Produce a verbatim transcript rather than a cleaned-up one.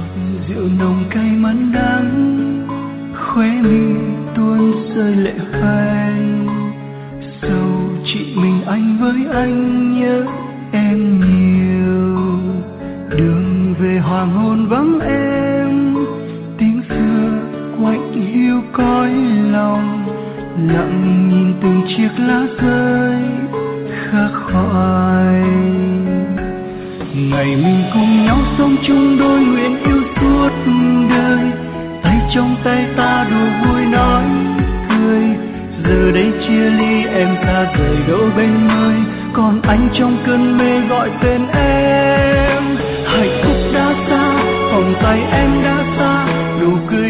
rượu nồng cay mặn đắng, khóe mi tuôn rơi lệ phai. Sầu chị mình anh với anh nhớ em nhiều. Đường về hoàng hôn vắng em, tiếng xưa quạnh hiu cõi lòng. Lặng nhìn từng chiếc lá rơi khắc khoải. Ngày mình cùng nhau sống chung đôi nguyện yêu suốt đời. Tay trong tay ta đùa vui nói cười. Giờ đây chia ly em xa rời đỗ bên nơi. Còn anh trong cơn mê gọi tên em. Hạnh phúc đã xa, vòng tay em đã xa. Nụ cười